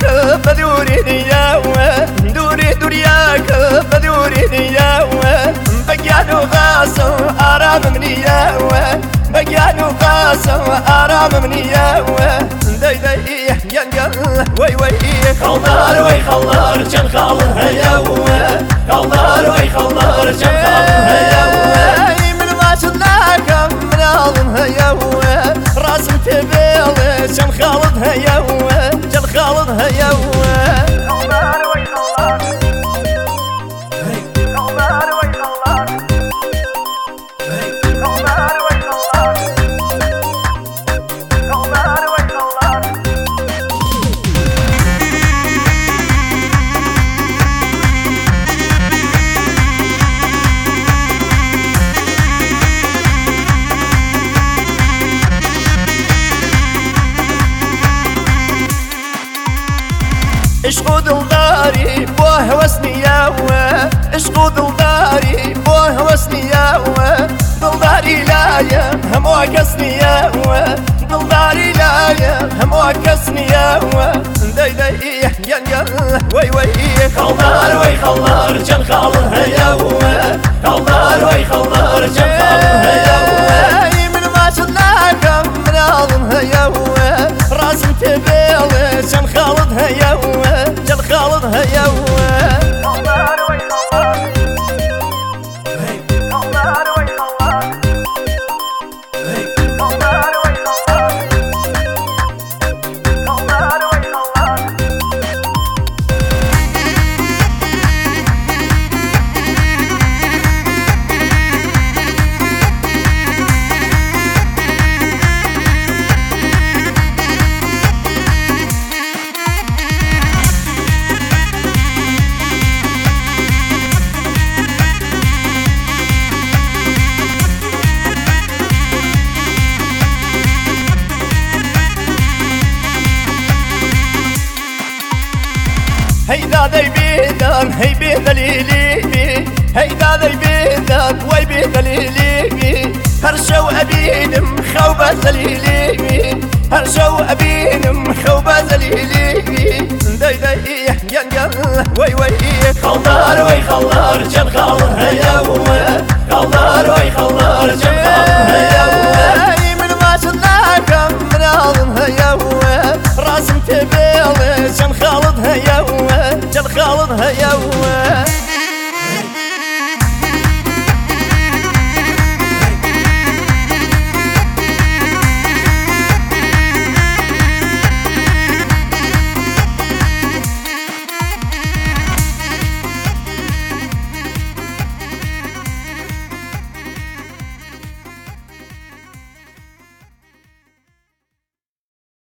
بدوري دياوة دوري دورياك بدوري دياوة بقيانو قاسم آرام منياوة بقيانو قاسم آرام منياوة داي داي ينقل وي وي خلدار وي خلدار جن خالد هياوة خلدار وي خلدار جن خالد هياوة من ما شلاك من عظم هياوة راسم تبيل جن خالد هياوة جن خالد هياوة خلدار وي خلدار خلدار وي خلدار خلدار وي خلدار خلدار وي خلدار اشقو دلداري بوه وسنياوة اشقو دلداري بوه وسنياوة دلداري لايا هموك اسنياوة دلداري لايا هموك اسنياوة داي داي ينقل وي وي خلدار وي خلدار جن خالد هياوة خلدار وي خلدار جن خالد هياوة من ما شلاك من عظم هياوة راسم تبيل جن خالد هياوة جن خالد هياوة خلدار وي خلدار خلدار وي خلدار خلدار وي خلدار خلدار وي خلدار هيدا ذي بيدان هي بيدليلي هيدا ذي بيدان وي بيدليلي هرشو أبين خوبة زليلي هرشو أبين خوبة زليلي داي داي ينقل وي وي خلدار وي خلدار جن خالد هياوة خلدار وي خلدار جن خالد هياوة من ما شلاك من عظم هياوة راسم تبيل جن خالد هياوة جن خالد هياوة